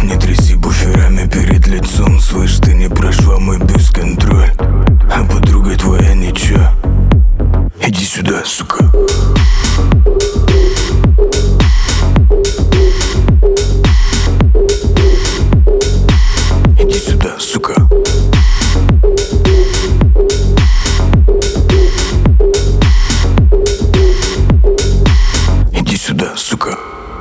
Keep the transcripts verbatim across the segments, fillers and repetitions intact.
Не тряси буферами перед лицом. Слышь, ты не прошла мой бюст-контроль. А подруга твоя ничего. Иди сюда, сука. Иди сюда, сука. Иди сюда, сука.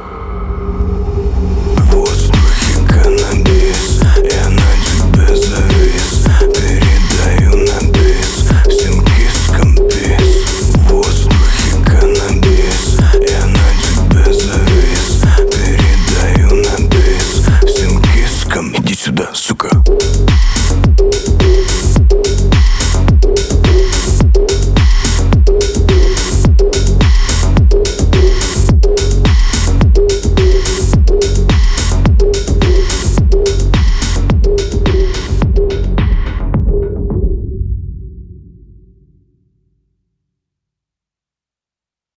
В воздухе каннабис, я на тебя завис. Передаю на бис, всем кискам пис. В воздухе каннабис, я на тебя завис. Передаю на бис, всем кискам. Иди сюда, сука.